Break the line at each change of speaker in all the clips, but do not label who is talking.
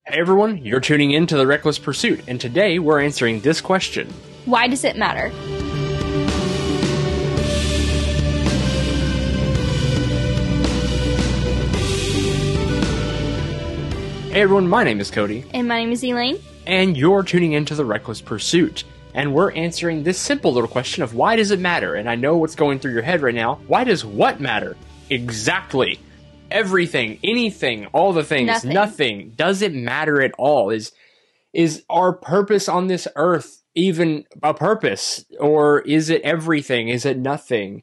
Hey everyone, you're tuning in to The Reckless Pursuit, and today we're answering this question.
Why does it matter?
Hey everyone, my name is Cody.
And my name is Elaine.
And you're tuning into The Reckless Pursuit. And we're answering this simple little question of why does it matter? And I know what's going through your head right now. Why does what matter? Exactly. Everything, anything, all the things, nothing. Does it matter at all? Is our purpose on this earth even a purpose? Or is it everything? Is it nothing?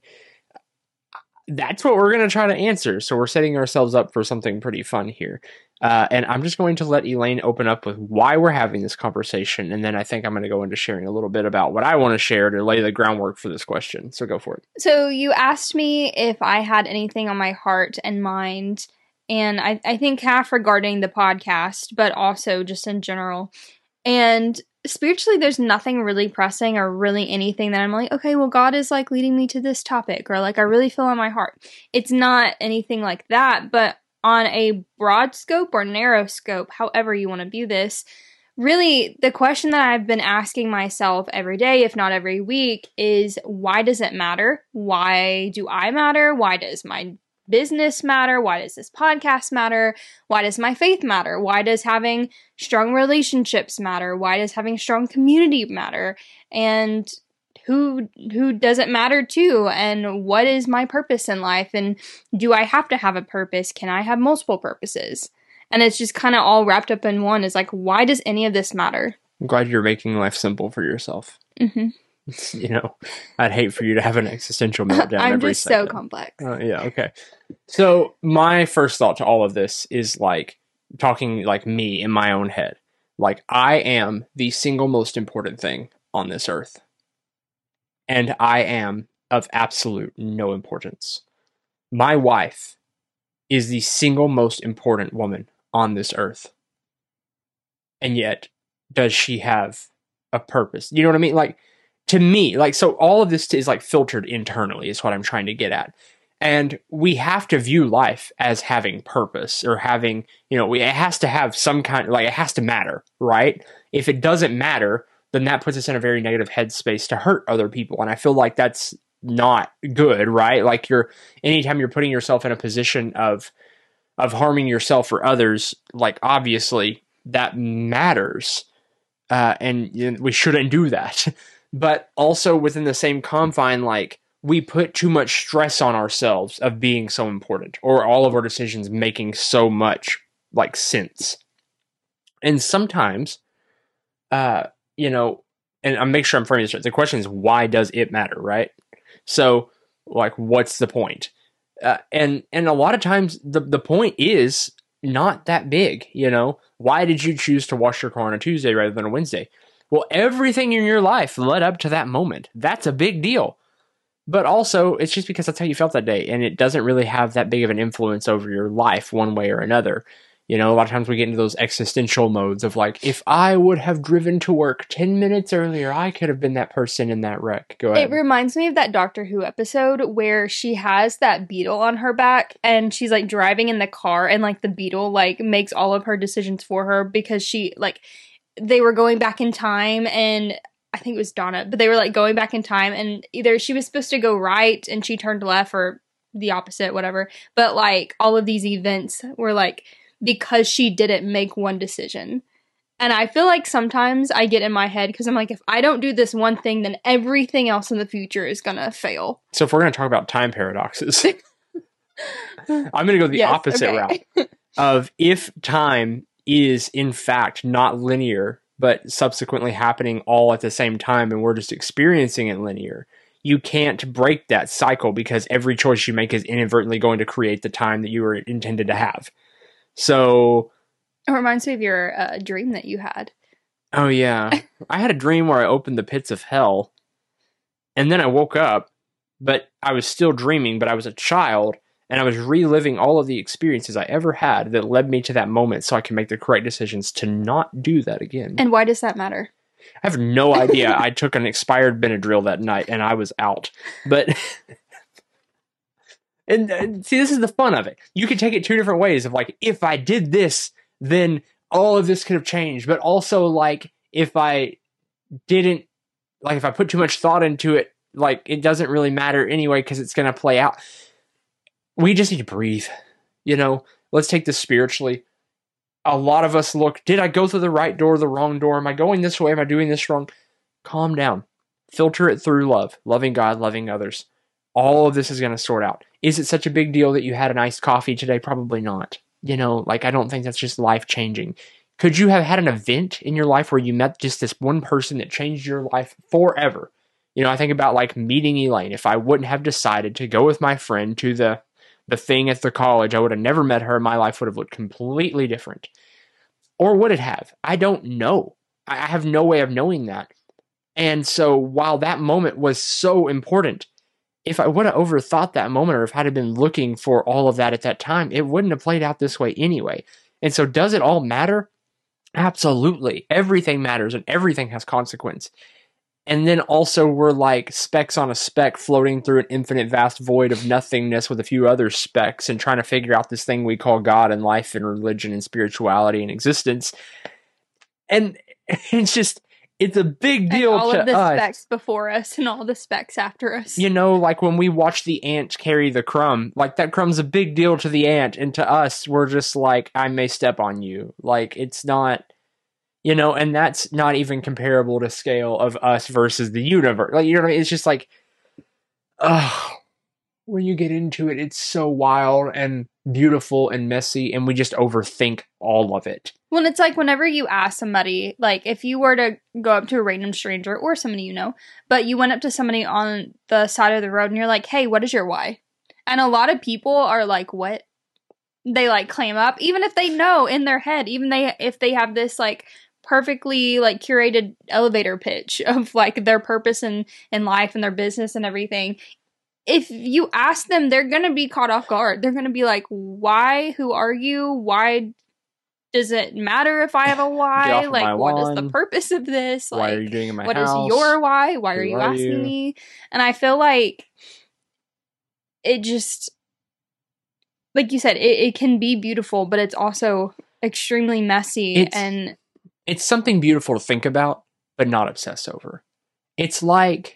That's what we're going to try to answer. So we're setting ourselves up for something pretty fun here. And I'm just going to let Elaine open up with why we're having this conversation. And then I think I'm going to go into sharing a little bit about what I want to share to lay the groundwork for this question. So go for it.
So you asked me if I had anything on my heart and mind. And I think half regarding the podcast, but also just in general. And spiritually, there's nothing really pressing or really anything that I'm like, okay, well, God is like leading me to this topic, or like I really feel on my heart. It's not anything like that, but on a broad scope or narrow scope, however you want to view this, really the question that I've been asking myself every day, if not every week, is why does it matter? Why do I matter? Why does my business matter? Why does this podcast matter? Why does my faith matter? Why does having strong relationships matter? Why does having strong community matter? And who does it matter to? And what is my purpose in life? And do I have to have a purpose? Can I have multiple purposes? And it's just kind of all wrapped up in one. Is like, why does any of this matter?
I'm glad you're making life simple for yourself.
Mm-hmm.
You know, I'd hate for you to have an existential meltdown.
I'm
every
just
second.
so complex.
Yeah, okay. So my first thought to all of this is like talking like me in my own head. Like I am the single most important thing on this earth. And I am of absolute no importance. My wife is the single most important woman on this earth. And yet, does she have a purpose? You know what I mean? Like, to me, like, so all of this is like filtered internally is what I'm trying to get at. And we have to view life as having purpose or having, you know, it has to have some kind, like, it has to matter, right? If it doesn't matter, then that puts us in a very negative headspace to hurt other people. And I feel like that's not good, right? Like anytime you're putting yourself in a position of harming yourself or others, like obviously that matters. And we shouldn't do that. But also within the same confine, like we put too much stress on ourselves of being so important or all of our decisions making so much like sense. And sometimes, you know, and I'll make sure I'm framing this right. The question is, why does it matter, right? So, like, what's the point? And a lot of times, the point is not that big, you know? Why did you choose to wash your car on a Tuesday rather than a Wednesday? Well, everything in your life led up to that moment. That's a big deal. But also, it's just because that's how you felt that day, and it doesn't really have that big of an influence over your life one way or another. You know, a lot of times we get into those existential modes of like, if I would have driven to work 10 minutes earlier, I could have been that person in that wreck. Go ahead.
It reminds me of that Doctor Who episode where she has that beetle on her back and she's like driving in the car and like the beetle like makes all of her decisions for her because she like, they were going back in time and I think it was Donna, but they were like going back in time and either she was supposed to go right and she turned left or the opposite, whatever. But like all of these events were like, because she didn't make one decision. And I feel like sometimes I get in my head because I'm like, if I don't do this one thing, then everything else in the future is going to fail.
So if we're going to talk about time paradoxes, I'm going to go the opposite route of if time is in fact not linear, but subsequently happening all at the same time and we're just experiencing it linear, you can't break that cycle because every choice you make is inadvertently going to create the time that you were intended to have. So
it reminds me of your dream that you had.
Oh, yeah. I had a dream where I opened the pits of hell and then I woke up, but I was still dreaming, but I was a child and I was reliving all of the experiences I ever had that led me to that moment so I can make the correct decisions to not do that again.
And why does that matter?
I have no idea. I took an expired Benadryl that night and I was out. But And see, this is the fun of it. You can take it two different ways of like, if I did this, then all of this could have changed. But also, like, if I didn't, like, if I put too much thought into it, like, it doesn't really matter anyway because it's going to play out. We just need to breathe. Let's take this spiritually. A lot of us look, did I go through the right door, the wrong door? Am I going this way? Am I doing this wrong? Calm down. Filter it through love, loving God, loving others. All of this is going to sort out. Is it such a big deal that you had an iced coffee today? Probably not. Like, I don't think that's just life-changing. Could you have had an event in your life where you met just this one person that changed your life forever? I think about, like, meeting Elaine. If I wouldn't have decided to go with my friend to the thing at the college, I would have never met her. My life would have looked completely different. Or would it have? I don't know. I have no way of knowing that. And so while that moment was so important, if I would have overthought that moment, or if I'd have been looking for all of that at that time, it wouldn't have played out this way anyway. And so does it all matter? Absolutely. Everything matters and everything has consequence. And then also we're like specks on a speck floating through an infinite vast void of nothingness with a few other specks and trying to figure out this thing we call God and life and religion and spirituality and existence. And it's a big deal to us.
All of the specks before us and all the specks after us.
Like when we watch the ant carry the crumb, like that crumb's a big deal to the ant. And to us, we're just like, I may step on you. Like, it's not, and that's not even comparable to scale of us versus the universe. Like, what I mean? It's just like, when you get into it, it's so wild and beautiful and messy, and we just overthink all of it.
Well, it's like whenever you ask somebody, like if you were to go up to a random stranger or somebody but you went up to somebody on the side of the road and you're like, hey, what is your why? And a lot of people are like, what? They like clam up, even if they know in their head, if they have this like perfectly like curated elevator pitch of like their purpose in life and their business and everything. If you ask them, they're going to be caught off guard. They're going to be like, why? Who are you? Why does it matter if I have a why? Like, what is the purpose of this? Like,
why are you doing in my house?
What is your why? Why are you asking me? And I feel like it just, like you said, it can be beautiful, but it's also extremely messy. And
it's something beautiful to think about, but not obsess over. It's like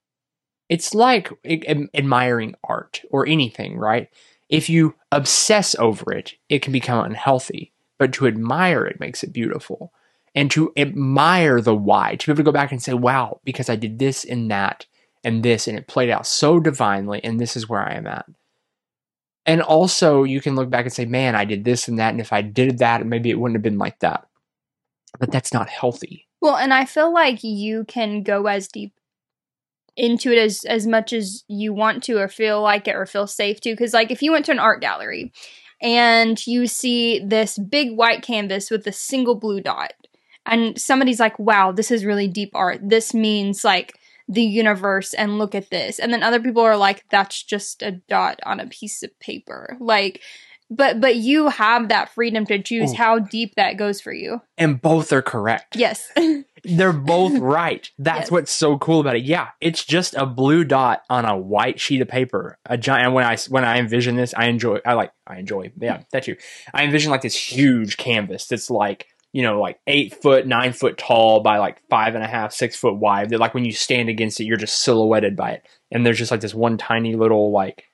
admiring art or anything, right? If you obsess over it, it can become unhealthy. But to admire it makes it beautiful. And to admire the why, to be able to go back and say, wow, because I did this and that and this, and it played out so divinely, and this is where I am at. And also, you can look back and say, man, I did this and that, and if I did that, maybe it wouldn't have been like that. But that's not healthy.
Well, and I feel like you can go as deep into it as much as you want to, or feel like it, or feel safe to. Because like if you went to an art gallery and you see this big white canvas with a single blue dot, and somebody's like, wow, this is really deep art, this means like the universe, and look at this, and then other people are like, that's just a dot on a piece of paper. Like, but you have that freedom to choose how deep that goes for you. And
both are correct.
Yes.
They're both right. That's what's so cool about it. Yeah, it's just a blue dot on a white sheet of paper. A giant. When I envision this, I enjoy. Yeah, that too. I envision like this huge canvas that's like, like 8 foot, 9 foot tall by like 5.5, 6 foot wide. That like when you stand against it, you're just silhouetted by it. And there's just like this one tiny little like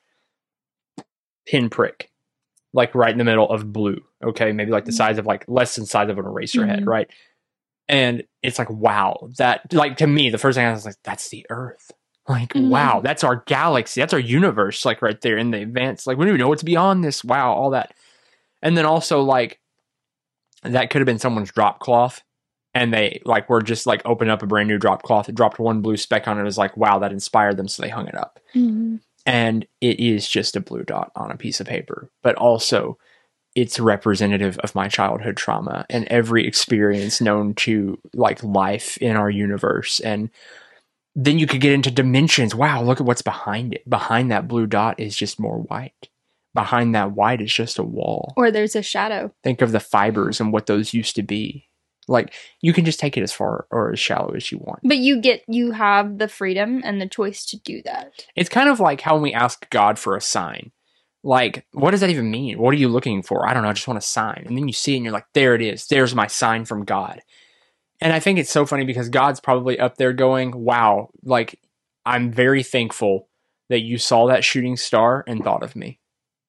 pinprick, like right in the middle of blue. Okay, maybe like the size of like less than the size of an eraser head, right? And it's like, wow, that, like, to me, the first thing I was like, that's the Earth. Like, wow, that's our galaxy. That's our universe, like, right there in the advanced. Like, we don't even know what's beyond this. Wow, all that. And then also, like, that could have been someone's drop cloth. And they, like, were just, like, opened up a brand new drop cloth. It dropped one blue speck on it. It was like, wow, that inspired them. So they hung it up. And it is just a blue dot on a piece of paper. But also, it's representative of my childhood trauma and every experience known to like life in our universe. And then you could get into dimensions. Wow, look at what's behind it. Behind that blue dot is just more white. Behind that white is just a wall.
Or there's a shadow.
Think of the fibers and what those used to be. Like, you can just take it as far or as shallow as you want.
But you have the freedom and the choice to do that.
It's kind of like how when we ask God for a sign, Like, what does that even mean? What are you looking for? I don't know. I just want a sign. And then you see it and you're like, there it is. There's my sign from God. And I think it's so funny because God's probably up there going, wow, like, I'm very thankful that you saw that shooting star and thought of me.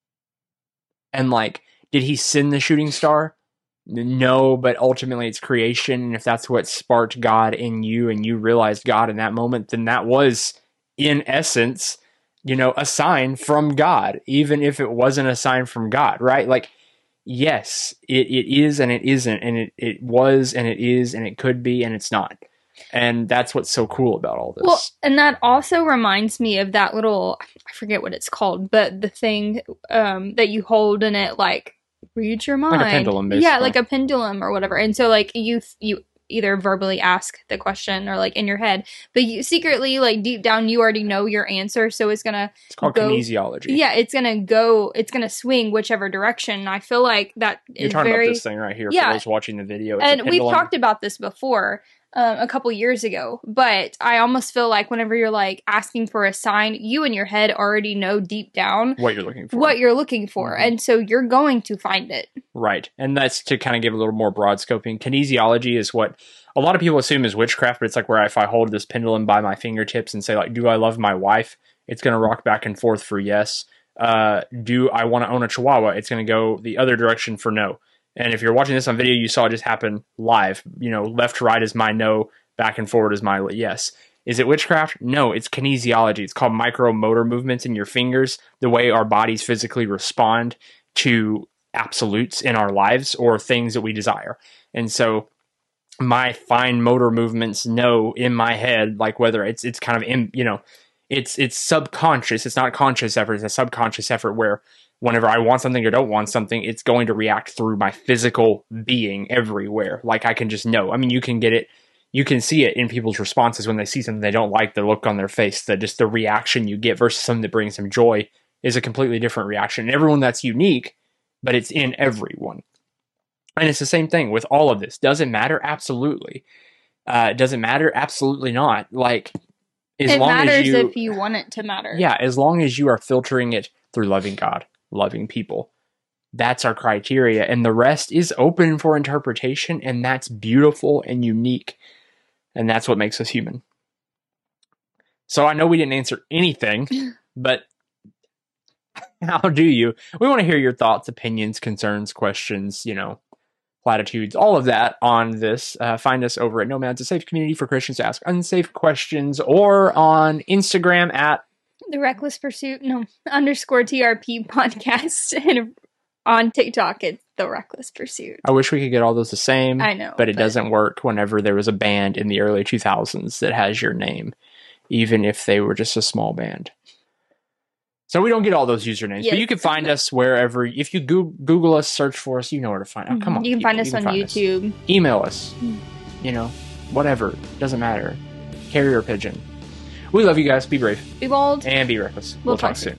And like, did he send the shooting star? No, but ultimately it's creation. And if that's what sparked God in you and you realized God in that moment, then that was, in essence, you know, a sign from God, even if it wasn't a sign from God, right? Like, yes, it is and it isn't, and it was and it is and it could be and it's not. And that's what's so cool about all this.
Well, and that also reminds me of that little, I forget what it's called, but the thing that you hold and it like reads your mind.
Like a pendulum, basically.
Yeah, like a pendulum or whatever. And so like you either verbally ask the question or like in your head, but you secretly, like deep down, you already know your answer. So it's
called kinesiology.
Yeah, it's gonna swing whichever direction. And I feel like that
You're talking about this thing right here for those watching the video. It's
and we've talked about this before a couple years ago, but I almost feel like whenever you're like asking for a sign, you in your head already know deep down
what you're looking for.
Mm-hmm. And so you're going to find it.
Right. And that's to kind of give a little more broad scoping. Kinesiology is what a lot of people assume is witchcraft, but it's like where if I hold this pendulum by my fingertips and say like, do I love my wife? It's going to rock back and forth for yes. Do I want to own a chihuahua? It's going to go the other direction for no. And if you're watching this on video, you saw it just happen live. You know, left to right is my no, back and forward is my yes. Is it witchcraft? No, it's kinesiology. It's called micromotor movements in your fingers, the way our bodies physically respond to absolutes in our lives or things that we desire. And so my fine motor movements know in my head, like whether it's kind of in, you know, it's subconscious. It's not conscious effort. It's a subconscious effort where whenever I want something or don't want something, it's going to react through my physical being everywhere. Like I can just know. I mean, you can get it. You can see it in people's responses when they see something they don't like, the look on their face, the reaction you get versus something that brings them joy is a completely different reaction. And everyone that's unique, but it's in everyone. And it's the same thing with all of this. Does it matter? Absolutely. Does it matter? Absolutely not. Like, as long as
matters if you want it to matter.
Yeah, as long as you are filtering it through loving God, loving people. That's our criteria. And the rest is open for interpretation. And that's beautiful and unique. And that's what makes us human. So I know we didn't answer anything, but how do you? We want to hear your thoughts, opinions, concerns, questions, you know, platitudes, all of that on this. Find us over at Nomads, a safe community for Christians to ask unsafe questions, or on Instagram at
The Reckless Pursuit, _TRP podcast. And on TikTok, it's The Reckless Pursuit.
I wish we could get all those the same.
I know.
But it doesn't work whenever there was a band in the early 2000s that has your name, even if they were just a small band. So we don't get all those usernames, but you can find us wherever. If you Google us, search for us, you know where to find us. Oh, come on.
You can find us on YouTube.
Email us. You know, whatever. Doesn't matter. Carrier pigeon. We love you guys. Be brave.
Be bold.
And be reckless. We'll talk soon.